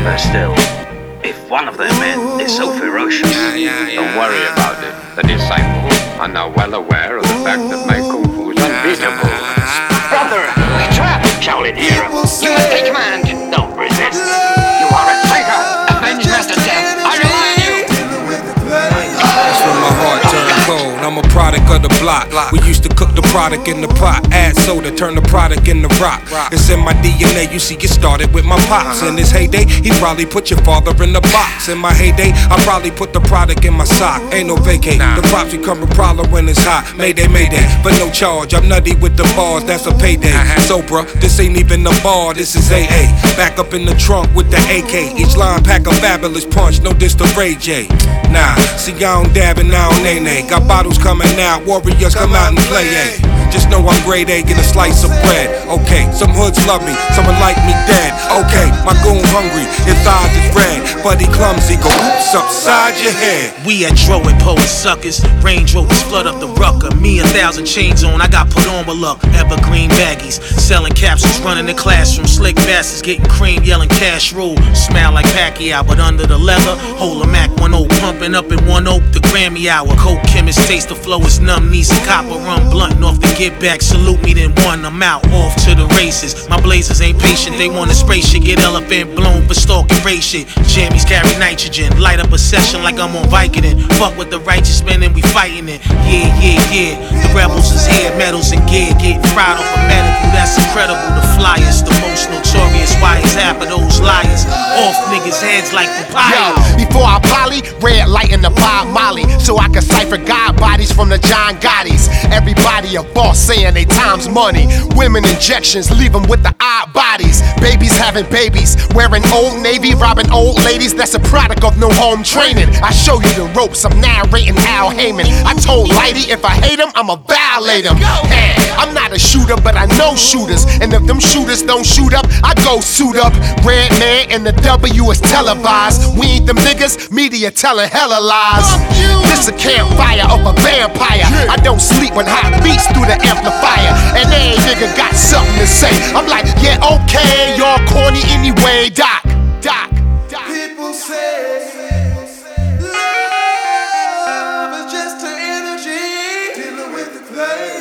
But still, if one of them is so ferocious, don't worry about it. The disciples are now well aware of the fact that my kung fu is unbeatable. brother, trap, Shaolin hero. You must take command. Don't resist. You are a traitor. Avenge Master Death. I rely on you. That's when my heart turned cold. I'm a product of the block. We used to cook the product in the pot, add soda, turn the product into rock. It's in my DNA, you see, it started with my pops. In his heyday, he probably put your father in the box. In my heyday, I probably put the product in my sock. Ain't no vacate, the props become a problem when it's hot. Mayday, mayday, but no charge. I'm nutty with the bars, that's a payday. So bruh, this ain't even a bar, this is AA. Back up in the trunk with the AK. Each line pack a fabulous punch, no diss to Ray J. Nah, see I don't dab and I don't nay-nay. Got bottles coming out, warriors come out and play, ayy. Just know I'm grade A, get a slice of bread. Okay, some hoods love me, someone like me dead. Okay, my goon hungry, his eyes is red. But he clumsy, go oops upside your head. We at Dro and Poet suckers. Range Rovers flood up the rucker. Me 1,000 chains on, I got put on with luck. Evergreen baggies, selling capsules, running the classroom. Slick bastards getting cream, yelling cash rule. Smell like Pacquiao, but under the leather, hold a Mac 1-0, pumping up in 1 Oak, the Grammy hour. Coke chemist taste the flow is numb, knees and copper run blunt off the get back. Salute me then one, I'm out off to the races. My blazers ain't patient, they wanna spray shit, get elephant blown for stalking race shit. Jammies carry nitrogen, light up a session like I'm on Vicodin. Fuck with the righteous men and we fighting it. Yeah, yeah, yeah. The rebels is here, medals and gear, getting fried off a medical. That's incredible. The flyers, the most notorious. Why is half of those liars off niggas' heads like papaya? Yo, before I poly, red light in the Bob Molly, so I can cipher God bodies from the John Gottis. Everybody a boss saying they time's money. Women injections leave them with the odd bodies. Babies having babies, wearing Old Navy, robbing old ladies. That's a product of no home training. I show you the ropes, I'm narrating Al Heyman. I told Lighty if I hate him, I'ma violate him. Hey, I'm not a shooter, but I know shooters. And if them shooters don't shoot up, I go suit up. Red man and the W is televised. We ain't them niggas, media telling hella lies. This a campfire of a vampire. I don't sleep when hot beats through the amplifier. And every nigga got something to say. I'm like, yeah, okay, y'all corny anyway, Doc. People say love is just an energy. Dealing with the pain.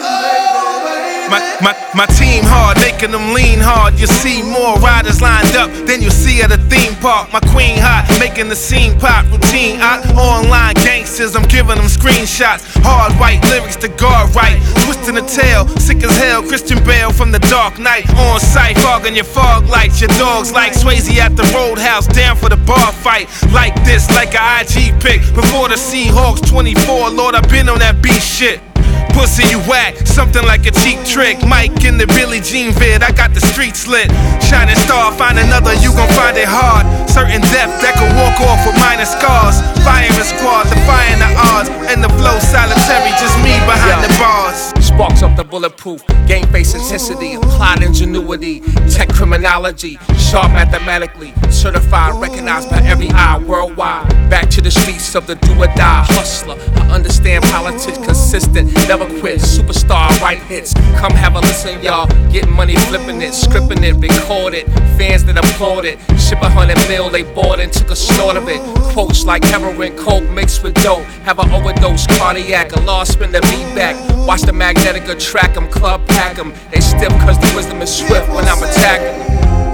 My team hard, making them lean hard. You see more riders lined up than you see at a theme park. My queen hot, making the scene pop. Routine out, online gangsters, I'm giving them screenshots. Hard white lyrics to guard right. Twisting the tail, sick as hell. Christian Bale from the Dark Knight. On sight, fogging your fog lights. Your dogs like Swayze at the Roadhouse, down for the bar fight. Like this, like a IG pic. Before the Seahawks 24, Lord, I've been on that beat shit. Pussy, you whack, something like a cheap trick. Mike in the Billie Jean vid, I got the streets lit. Shining star, find another, you gon' find it hard. Certain depth that can walk off with minor scars. Firing squad, defying the odds. And the flow solitary, just me behind the bars. Sparks up the bulletproof, game face intensity, applied ingenuity, tech criminology, sharp mathematically, certified, recognized by every eye worldwide. Back to the streets of the do or die hustler. I understand politics, consistent, never quit, superstar, write hits. Come have a listen, y'all. Getting money, flipping it, scripting it, record it. Fans that applaud it. Ship 100 mil, they bought and took a snort of it. Quotes like heroin, coke mixed with dope. Have an overdose, cardiac, a lost spin the beat back. Watch the Magnetica track 'em, club pack 'em. They stiff cause the wisdom is swift when I'm attacking them.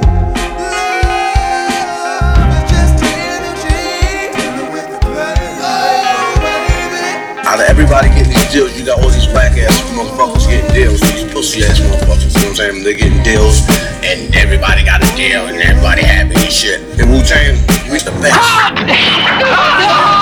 Out of everybody getting these deals, you got all these black ass motherfuckers getting deals. These pussy ass motherfuckers, you know what I'm saying? They're getting deals, and everybody got a deal, and everybody happy and shit. In Wu-Tang, we the best.